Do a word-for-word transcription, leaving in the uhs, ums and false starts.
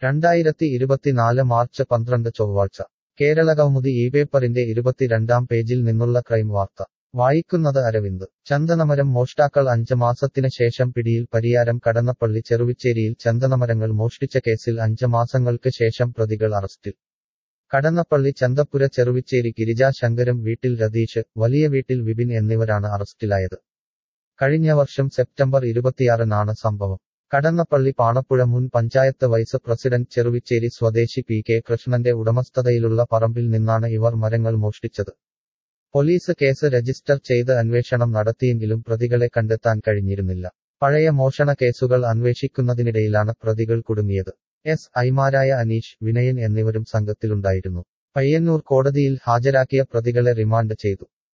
രണ്ടായിരത്തി ഇരുപത്തിനാല് മാർച്ച് പന്ത്രണ്ട് ചൊവ്വാഴ്ച കേരളകൗമുദി ഈ പേപ്പറിന്റെ ഇരുപത്തിരണ്ടാം പേജിൽ നിന്നുള്ള ക്രൈം വാർത്ത വായിക്കുന്നത് അരവിന്ദ്. ചന്ദനമരം മോഷ്ടാക്കൾ അഞ്ച് മാസത്തിന് ശേഷം പിടിയിൽ. പരിയാരം കടന്നപ്പള്ളി ചെറുവിച്ചേരിയിൽ ചന്ദനമരങ്ങൾ മോഷ്ടിച്ച കേസിൽ അഞ്ച് മാസങ്ങൾക്ക് ശേഷം പ്രതികൾ അറസ്റ്റിൽ. കടന്നപ്പള്ളി ചന്തപ്പുര ചെറുവിച്ചേരി ഗിരിജാ ശങ്കരം വീട്ടിൽ രതീഷ്, വലിയ വീട്ടിൽ വിപിൻ എന്നിവരാണ് അറസ്റ്റിലായത്. കഴിഞ്ഞ വർഷം സെപ്റ്റംബർ ഇരുപത്തിയാറിനാണ് സംഭവം. കടന്നപ്പള്ളി പാണപ്പുഴ മുൻ പഞ്ചായത്ത് വൈസ് പ്രസിഡന്റ് ചെറുവിച്ചേരി സ്വദേശി പി കെ കൃഷ്ണന്റെ ഉടമസ്ഥതയിലുള്ള പറമ്പിൽ നിന്നാണ് ഇവർ മരങ്ങൾ മോഷ്ടിച്ചത്. പോലീസ് കേസ് രജിസ്റ്റർ ചെയ്ത് അന്വേഷണം നടത്തിയെങ്കിലും പ്രതികളെ കണ്ടെത്താൻ കഴിഞ്ഞിരുന്നില്ല. പഴയ മോഷണ കേസുകൾ അന്വേഷിക്കുന്നതിനിടയിലാണ് പ്രതികൾ കുടുങ്ങിയത്. എസ് ഐമാരായ അനീഷ്, വിനയൻ എന്നിവരും സംഘത്തിലുണ്ടായിരുന്നു. പയ്യന്നൂർ കോടതിയിൽ ഹാജരാക്കിയ പ്രതികളെ റിമാൻഡ് ചെയ്തു.